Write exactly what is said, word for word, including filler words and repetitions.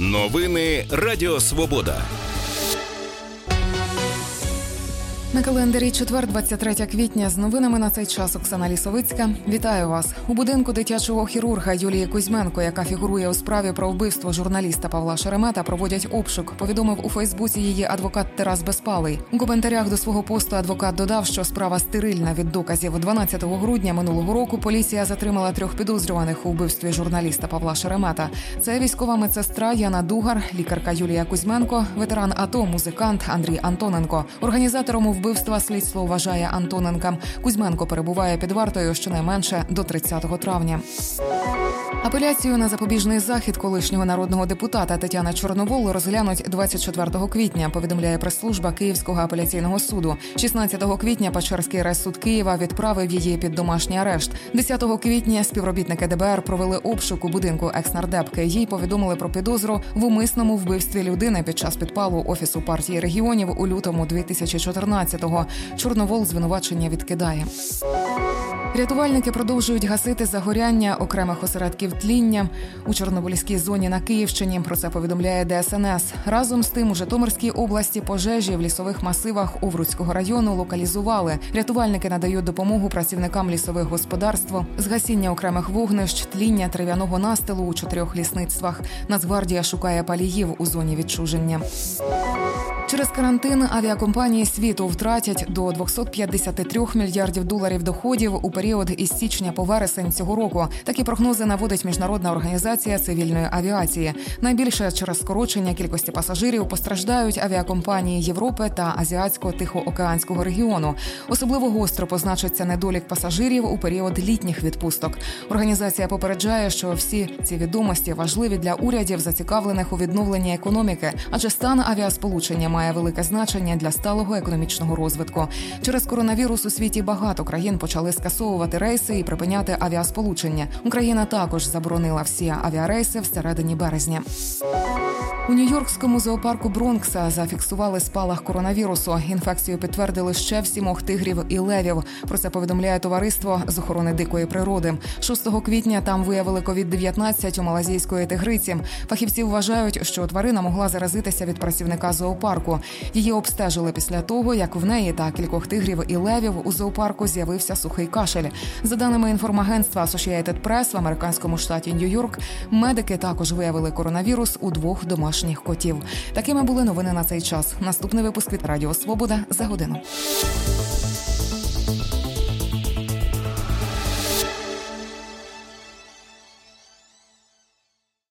Новини Радіо Свобода. На календарі четвер, двадцять третє квітня. З новинами на цей час Оксана Лісовицька. Вітаю вас. У будинку дитячого хірурга Юлії Кузьменко, яка фігурує у справі про вбивство журналіста Павла Шеремета, проводять обшук, повідомив у Фейсбуці її адвокат Тарас Безпалий. У коментарях до свого посту адвокат додав, що справа стерильна від доказів. дванадцятого грудня минулого року поліція затримала трьох підозрюваних у вбивстві журналіста Павла Шеремета. Це військова медсестра Яна Дугар, лікарка Юлія Кузьменко, ветеран АТО, музикант Андрій Антоненко. Організатором вбивства слідство вважає Антоненка. Кузьменко перебуває під вартою щонайменше до тридцятого травня. Апеляцію на запобіжний захід колишнього народного депутата Тетяни Чорновол розглянуть двадцять четвертого квітня, повідомляє прес-служба Київського апеляційного суду. шістнадцятого квітня Печерський райсуд Києва відправив її під домашній арешт. десятого квітня співробітники ДБР провели обшук у будинку екс-нардепки. Їй повідомили про підозру в умисному вбивстві людини під час підпалу Офісу партії регіонів у лютому дві тисячі чотирнадцятого. Чорновол звинувачення відкидає. Рятувальники продовжують гасити загоряння окремих осередків тління у Чорнобильській зоні на Київщині. Про це повідомляє Де Ес Ен Ес. Разом з тим у Житомирській області пожежі в лісових масивах Овруцького району локалізували. Рятувальники надають допомогу працівникам лісових господарств з гасіння окремих вогнищ, тління трав'яного настилу у чотирьох лісництвах. Нацгвардія шукає паліїв у зоні відчуження. Через карантин авіакомпанії світу втратять до двісті п'ятдесят три мільярдів доларів доходів у період із січня по вересень цього року. Такі прогнози наводить Міжнародна організація цивільної авіації. Найбільше через скорочення кількості пасажирів постраждають авіакомпанії Європи та Азіатсько-Тихоокеанського регіону. Особливо гостро позначиться недолік пасажирів у період літніх відпусток. Організація попереджає, що всі ці відомості важливі для урядів, зацікавлених у відновленні економіки, адже стан авіасполучення має велике значення для сталого економічного розвитку. Через коронавірус у світі багато країн почали скасовувати рейси і припиняти авіасполучення. Україна також заборонила всі авіарейси всередині березня. У Нью-Йоркському зоопарку Бронкса зафіксували спалах коронавірусу. Інфекцію підтвердили ще в сімох тигрів і левів. Про це повідомляє товариство з охорони дикої природи. шостого квітня там виявили ковід дев'ятнадцять у малазійської тигриці. Фахівці вважають, що тварина могла заразитися від працівника зоопарку. Її обстежили після того, як в неї та кількох тигрів і левів у зоопарку з'явився сухий кашель. За даними інформагентства Associated Press, в американському штаті Нью-Йорк медики також виявили коронавірус у двох домашніх котів. Такими були новини на цей час. Наступний випуск від Радіо Свобода за годину.